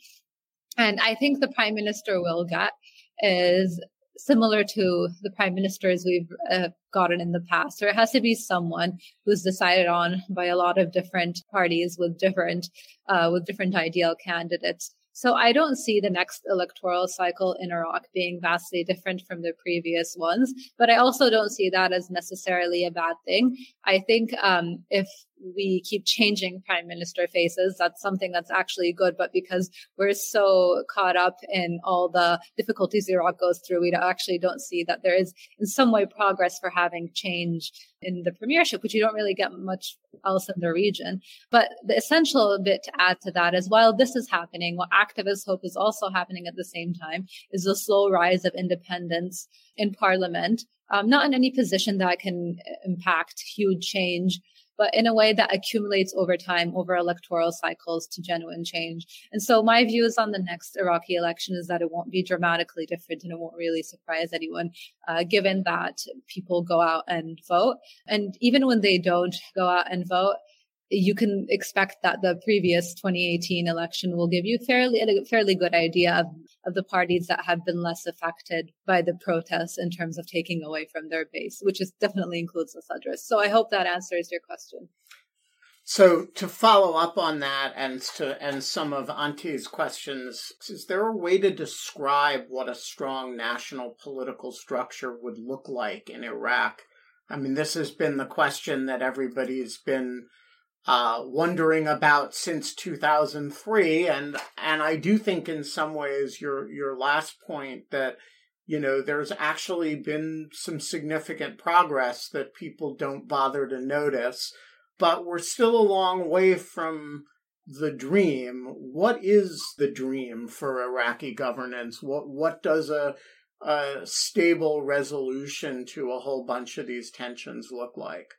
And I think the prime minister will get is similar to the prime ministers we've uh, gotten in the past. There has to be someone who's decided on by a lot of different parties with different, uh, with different ideal candidates. So I don't see the next electoral cycle in Iraq being vastly different from the previous ones, but I also don't see that as necessarily a bad thing. I think um, if we keep changing prime minister faces, that's something that's actually good. But because we're so caught up in all the difficulties Iraq goes through, we actually don't see that there is in some way progress for having change in the premiership, which you don't really get much else in the region. But the essential bit to add to that is while this is happening, what activists hope is also happening at the same time is the slow rise of independence in parliament, um, not in any position that can impact huge change, but in a way that accumulates over time, over electoral cycles to genuine change. And so my views on the next Iraqi election is that it won't be dramatically different and it won't really surprise anyone, uh, given that people go out and vote. And even when they don't go out and vote, you can expect that the previous twenty eighteen election will give you fairly a fairly good idea of, of the parties that have been less affected by the protests in terms of taking away from their base, which is definitely includes the Sudras. So I hope that answers your question. So to follow up on that and to and some of Anti's questions, is there a way to describe what a strong national political structure would look like in Iraq? I mean, this has been the question that everybody's been Uh, wondering about since two thousand three, and and I do think in some ways your your last point that, you know, there's actually been some significant progress that people don't bother to notice, but we're still a long way from the dream. What is the dream for Iraqi governance? What what does a a stable resolution to a whole bunch of these tensions look like?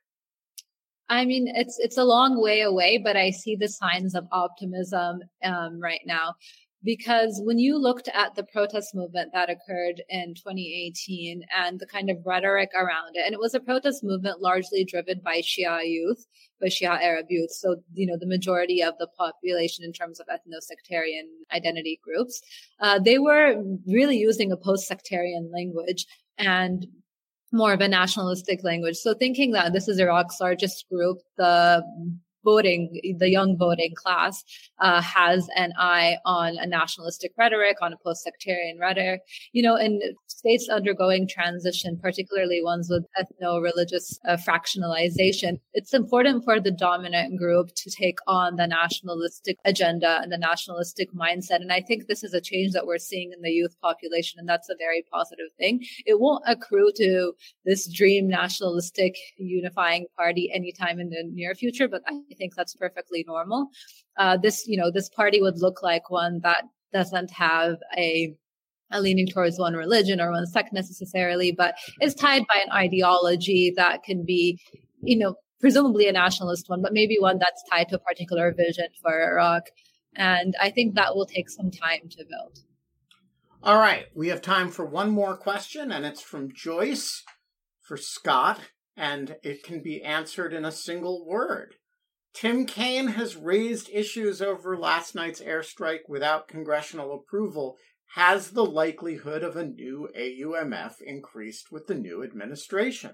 I mean, it's it's a long way away, but I see the signs of optimism um, right now. Because when you looked at the protest movement that occurred in twenty eighteen and the kind of rhetoric around it, and it was a protest movement largely driven by Shia youth, by Shia Arab youth. So, you know, the majority of the population in terms of ethno-sectarian identity groups, uh, they were really using a post-sectarian language and more of a nationalistic language. So thinking that this is Iraq's largest group, the voting, the young voting class, uh, has an eye on a nationalistic rhetoric, on a post-sectarian rhetoric. You know, in states undergoing transition, particularly ones with ethno-religious uh, fractionalization, it's important for the dominant group to take on the nationalistic agenda and the nationalistic mindset. And I think this is a change that we're seeing in the youth population, and that's a very positive thing. It won't accrue to this dream nationalistic unifying party anytime in the near future, but I I think that's perfectly normal. Uh, this, you know, this party would look like one that doesn't have a leaning towards one religion or one sect necessarily, but is tied by an ideology that can be, you know, presumably a nationalist one, but maybe one that's tied to a particular vision for Iraq. And I think that will take some time to build. All right. We have time for one more question, and it's from Joyce for Scott, and it can be answered in a single word. Tim Kaine has raised issues over last night's airstrike without congressional approval. Has the likelihood of a new A U M F increased with the new administration?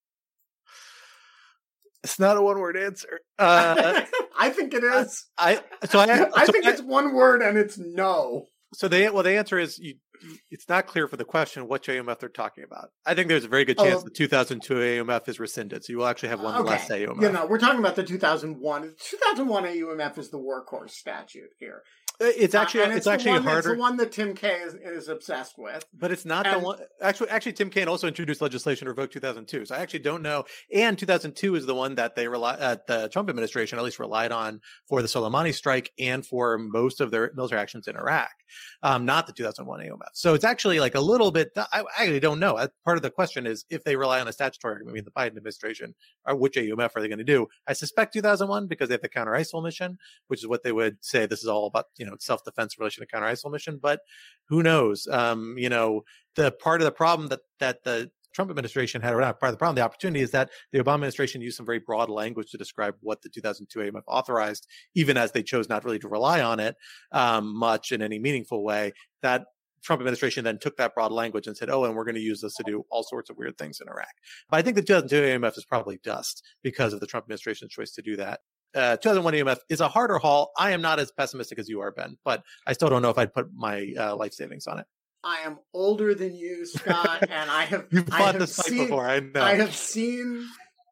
It's not a one-word answer. Uh, I think it is. I so I, I so think I, it's one word, and it's no. So the well, the answer is you, it's not clear for the question what A U M F they're talking about. I think there's a very good chance oh. the two thousand two A U M F is rescinded, so you will actually have one okay. less A U M F. You know, we're talking about the two thousand one. The two thousand one A U M F is the workhorse statute here. It's actually uh, it's, it's actually one, harder. It's the one that Tim Kaine is, is obsessed with. But it's not and, the one. Actually, actually, Tim Kaine also introduced legislation to revoke two thousand two. So I actually don't know. And two thousand two is the one that they rely, uh, the Trump administration at least relied on for the Soleimani strike and for most of their military actions in Iraq. Um, not the two thousand one A U M F. So it's actually like a little bit. I, I actually don't know. Part of the question is if they rely on a statutory. I mean, the Biden administration, or which A U M F are they going to do? I suspect two thousand one because they have the counter ISIL mission, which is what they would say. This is all about, you know, self defense relation to counter ISIL mission. But who knows? Um, you know, the part of the problem that that the Trump administration had, or not part of the problem, the opportunity is that the Obama administration used some very broad language to describe what the two thousand two A U M F authorized, even as they chose not really to rely on it um, much in any meaningful way. That Trump administration then took that broad language and said, oh, and we're going to use this to do all sorts of weird things in Iraq. But I think the two thousand two A U M F is probably dust because of the Trump administration's choice to do that. Uh, two thousand one A U M F is a harder haul. I am not as pessimistic as you are, Ben, but I still don't know if I'd put my uh, life savings on it. I am older than you, Scott, and I have You've I fought have this fight seen, before. I know. I have seen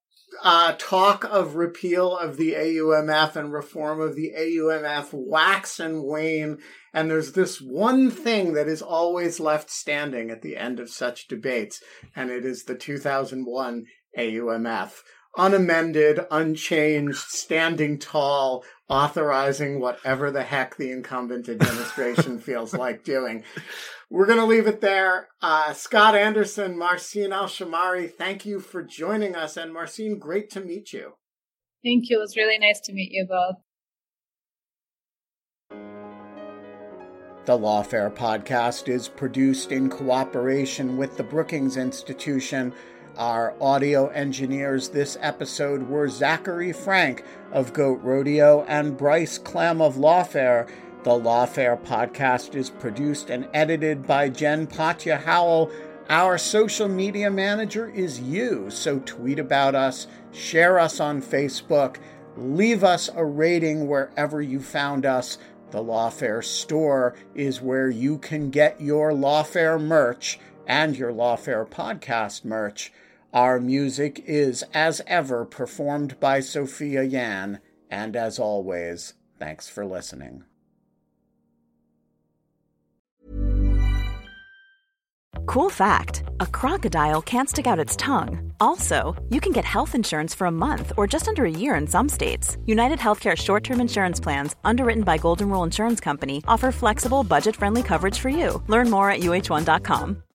uh, talk of repeal of the A U M F and reform of the A U M F wax and wane, and there's this one thing that is always left standing at the end of such debates, and it is the two thousand one A U M F. Unamended, unchanged, standing tall, authorizing whatever the heck the incumbent administration feels like doing. We're going to leave it there. Uh, Scott Anderson, Marcin Alshamari, thank you for joining us. And Marcin, great to meet you. Thank you. It was really nice to meet you both. The Lawfare podcast is produced in cooperation with the Brookings Institution. Our audio engineers this episode were Zachary Frank of Goat Rodeo and Bryce Clem of Lawfare. The Lawfare podcast is produced and edited by Jen Patja Howell. Our social media manager is you, so tweet about us, share us on Facebook, leave us a rating wherever you found us. The Lawfare store is where you can get your Lawfare merch and your Lawfare podcast merch. Our music is, as ever, performed by Sophia Yan. And as always, thanks for listening. Cool fact, a crocodile can't stick out its tongue. Also, you can get health insurance for a month or just under a year in some states. United Healthcare short-term insurance plans, underwritten by Golden Rule Insurance Company, offer flexible, budget-friendly coverage for you. Learn more at U H one dot com.